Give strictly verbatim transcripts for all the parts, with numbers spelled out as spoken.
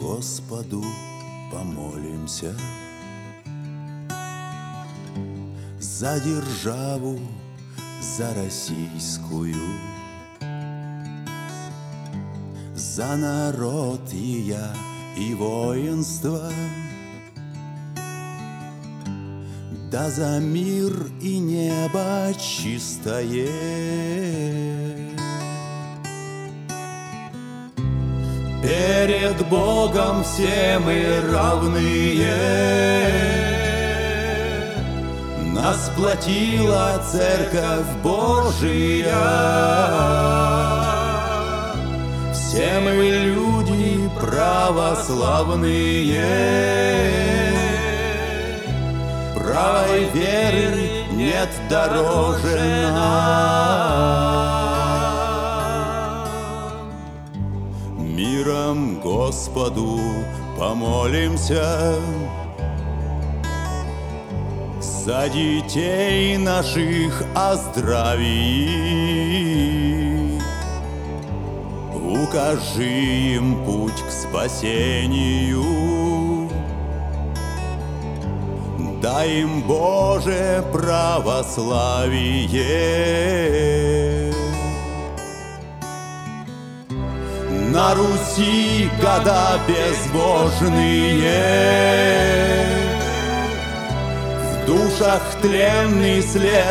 Господу помолимся за державу, за российскую, за народ ее и воинство, да за мир и небо чистое. Перед Богом все мы равные, нас сплотила Церковь Божия. Все мы люди православные, правой веры нет дороже нам. Миром Господу помолимся за детей наших о здравии. Укажи им путь к спасению, дай им, Боже, православие. На Руси года безбожные, в душах тленный след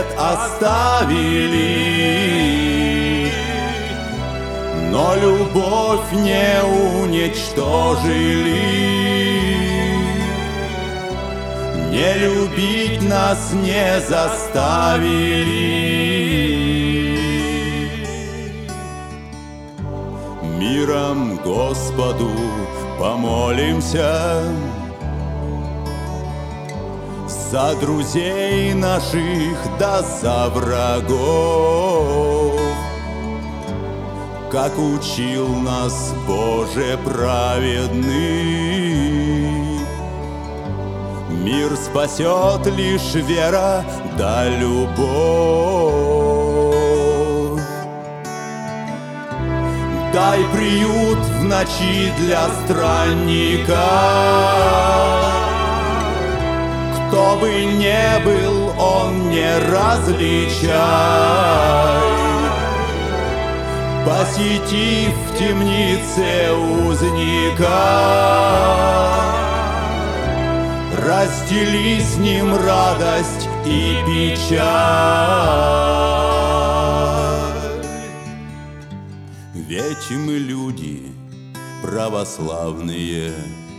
оставили, но любовь не уничтожили, не любить нас не заставили. Миром Господу помолимся за друзей наших да за врагов, как учил нас Боже праведный. Мир спасет лишь вера да любовь. Дай приют в ночи для странника, кто бы ни был, он не различай. Посетив в темнице узника, раздели с ним радость и печаль. Ведь мы люди православные,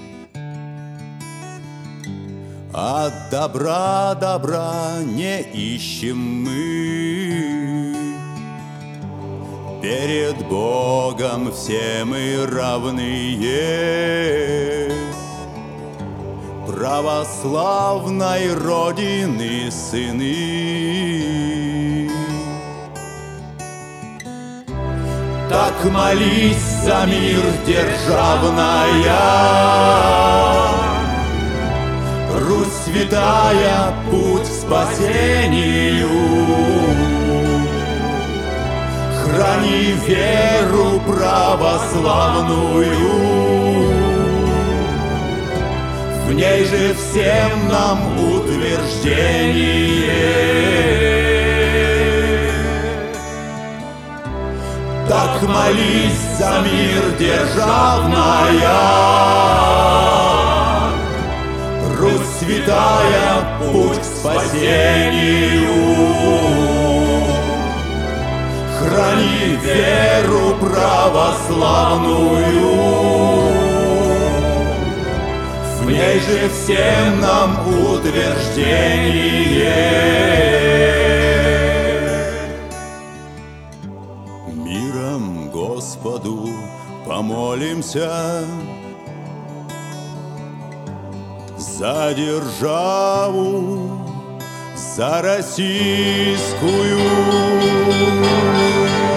от добра добра не ищем мы. Перед Богом все мы равные, православной Родины сыны. Так молись за мир державная, Русь святая, путь к спасению. Храни веру православную, в ней же всем нам утверждение. Так молись за мир державная, Русь святая, путь к спасению. Храни веру православную, в ней же всем нам утверждение. Миром Господу помолимся за державу, за российскую.